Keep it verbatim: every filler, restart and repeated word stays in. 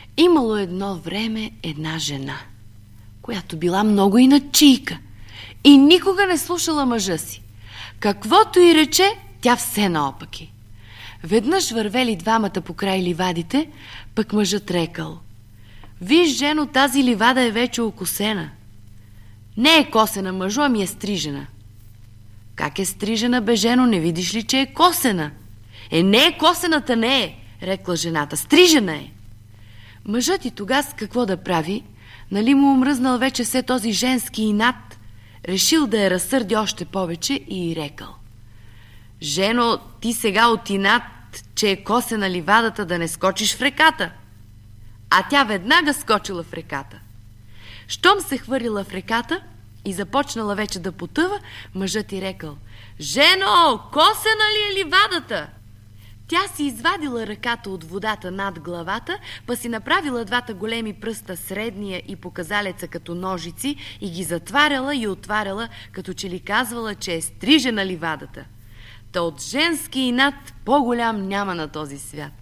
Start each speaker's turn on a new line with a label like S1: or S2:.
S1: Имало едно време една жена, която била много иначийка и никога не слушала мъжа си. Каквото и рече, тя все наопаки. Веднъж вървели двамата покрай ливадите, пък мъжът рекал: виж, жено, тази ливада е вече окосена. Не е косена, мъжо, ами е стрижена. Как е стрижена, бе, жено, не видиш ли, че е косена? Е, не е косената, не е, рекла жената, стрижена е. Мъжът и тогас какво да прави? Нали му омръзнал вече все този женски инат? Решил да я разсърди още повече и рекал: жено, ти сега от инат, че е косена ливадата, да не скочиш в реката. А тя веднага скочила в реката. Щом се хвърлила в реката и започнала вече да потъва, мъжът й рекал: жено, косена ли е ливадата? Тя си извадила ръката от водата над главата, па си направила двата големи пръста, средния и показалеца като ножици, и ги затваряла и отваряла, като че ли казвала, че е стрижена ливадата. Та от женски инат по-голям няма на този свят.